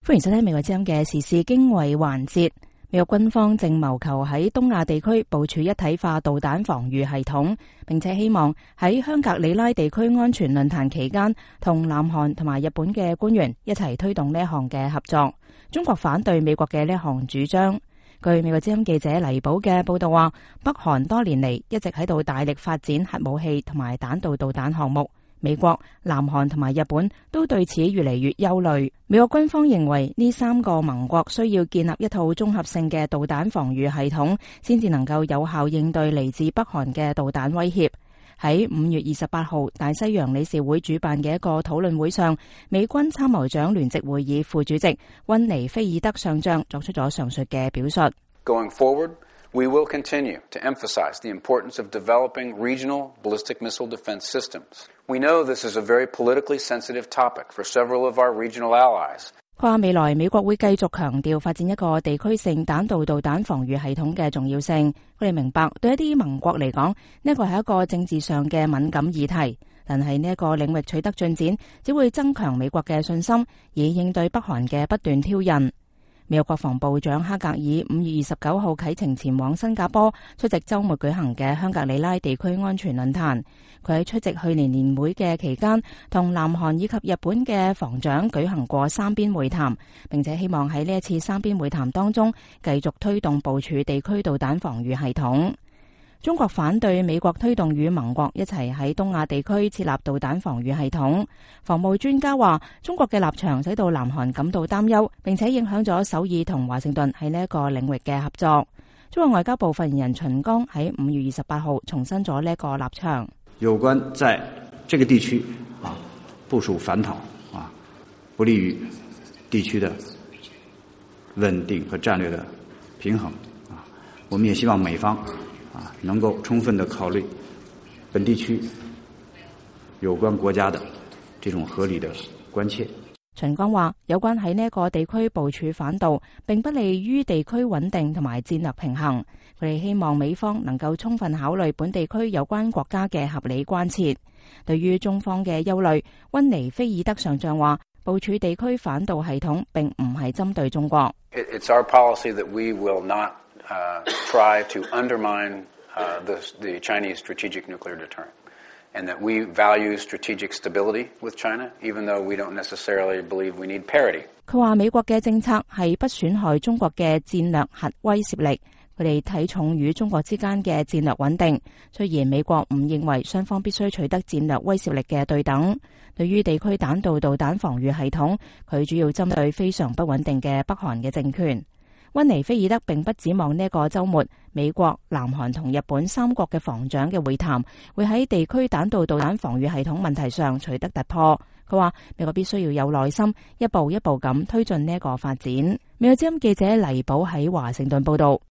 歡迎收聽美國之音嘅時事經緯環節。美國軍方正謀求喺東亞地區部署一體化導彈防禦系統，並且希望喺香格里拉地區安全論壇期間，同南韓同埋日本嘅官員一齊推動呢一項嘅合作。中國反對美國嘅呢一項主張。據美國之音記者黎寶嘅報道話，北韓多年嚟一直喺度大力發展核武器同埋彈道導彈項目。美國、南韓同埋日本都對此越嚟越憂慮。美國軍方認為呢三個盟國需要建立一套綜合性嘅導彈防禦系統，先至能夠有效應對嚟自北韓嘅導彈威脅。喺5月28號大西洋理事會主辦嘅一個討論會上，美軍參謀長聯席會議副主席溫尼菲爾德上將作出咗上述嘅表述。 Going forward, we will continue to emphasize the importance of developing regional ballistic missile defense systems. We know this is a very politically sensitive topic for several of our regional allies. 佢話未來美國會繼續強調發展一個地區性彈道導彈防禦系統嘅重要性。佢哋明白對一啲盟國嚟講，呢個係一個政治上嘅敏感議題，但係呢一個領域取得進展，只會增強美國嘅信心，以應對北韓嘅不斷挑釁。美國國防部長哈格爾5月29號啟程前往新加坡出席週末舉行嘅香格里拉地區安全論壇。佢喺出席去年年會嘅期間，同南韓以及日本嘅防長舉行過三邊會談，並且希望喺呢一次三邊會談當中繼續推動部署地區導彈防禦系統。中國反對美國推動與盟國一齊喺東亞地區設立導彈防禦系統。防務專家話，中國嘅立場使到南韓感到擔憂，並且影響咗首爾同華盛頓喺呢一個領域嘅合作。中國外交部發言人秦剛喺5月28號重申咗呢一個立場。 有關在這個地區部署反導不利於地區的穩定和戰略的平衡。我們也希望美方能夠充分地考慮本地區有關國家的這種合理的關切。 秦剛話，有關喺呢一個地區部署反導，並不利於地區穩定同埋戰略平衡。佢哋希望美方能夠充分考慮本地區有關國家嘅合理關切。對於中方嘅憂慮，溫尼菲爾德上將話，部署地區反導系統並唔係針對中國。 It's our policy that we will not try to undermine the Chinese strategic nuclear deterrent, and that we value strategic stability with China, even though we don't necessarily believe we need parity. 佢話美國嘅政策係不損害中國嘅戰略核威懾力，佢哋睇重與中國之間嘅戰略穩定。雖然美國唔認為雙方必須取得戰略威懾力嘅對等。對於地區彈道導彈防禦系統，佢主要針對非常不穩定嘅北韓嘅政權。溫尼菲爾德並不指望呢個週末美國、南韓同日本三國嘅防長嘅會談會喺地區彈道導彈防禦系統問題上取得突破。佢話美國必須要有耐心，一步一步咁推進呢個發展。美國之音記者黎寶喺華盛頓報道。